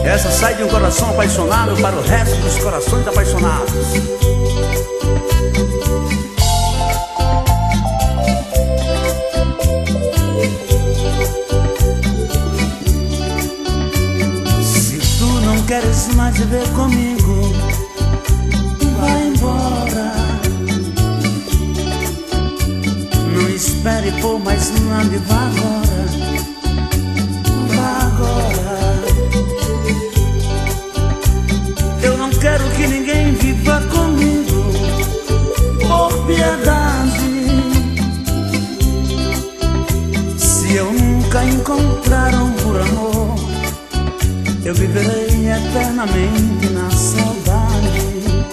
Essa sai de um coração apaixonado para o resto dos corações apaixonados. Se tu não queres mais viver comigo, vai embora. Não espere por mais nada, vá agora. Vá agora. Eu não quero que ninguém viva comigo por piedade. Se eu nunca encontrar um por amor, eu viverei eternamente na saudade.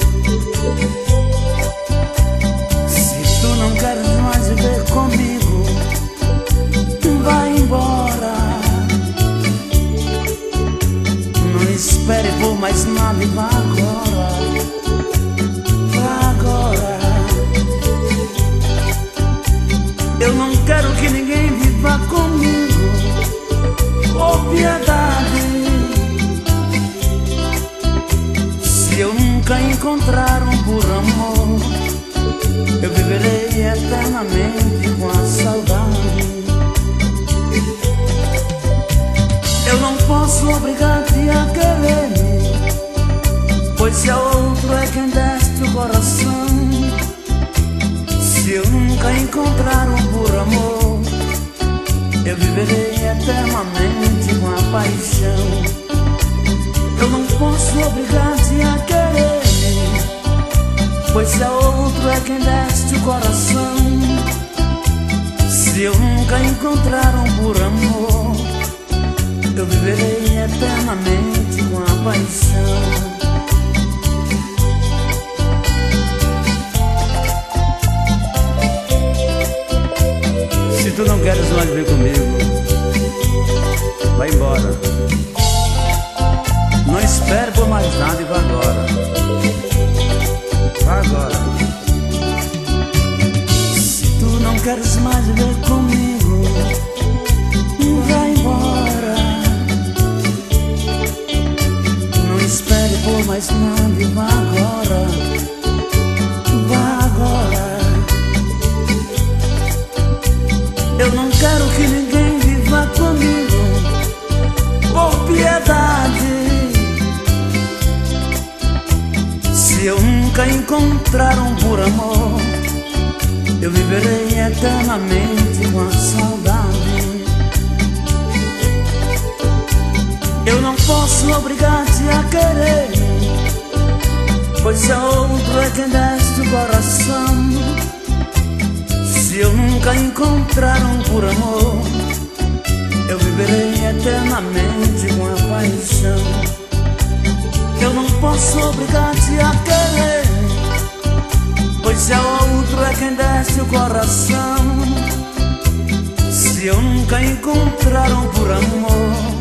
Se tu não queres mais viver comigo, vai embora. Não espere por mais nada e vá agora. Vá agora. Eu não quero que ninguém viva comigo por piedade. Se eu nunca encontrar um por amor, eu viverei eternamente com a saudade. Eu não posso obrigar-te a querer-me, pois se a outro é quem deste o coração. Se eu nunca encontrar um por amor, eu viverei eternamente com a paixão. Eu não posso obrigar-te a querer-me, pois se a outro é quem deste o coração. Se eu nunca encontrar um por amor, eu viverei eternamente com a paixão. Se tu não queres mais vir comigo, vai embora. Não espere por mais nada e vá agora. Vá agora. Se tu não queres mais viver comigo, vai embora. Não espere por mais nada e vá agora. Vá agora. Eu não quero que ninguém viva comigo por piedade. Se eu nunca encontrar um por amor, eu viverei eternamente com a saudade. Eu não posso obrigar-te a querer, pois se a outro é quem deste o coração. Se eu nunca encontrar um por amor, eu viverei eternamente com a paixão. Eu não posso obrigar-te a querer, pois se a outro é quem deste o coração. Se eu nunca encontrar um por amor,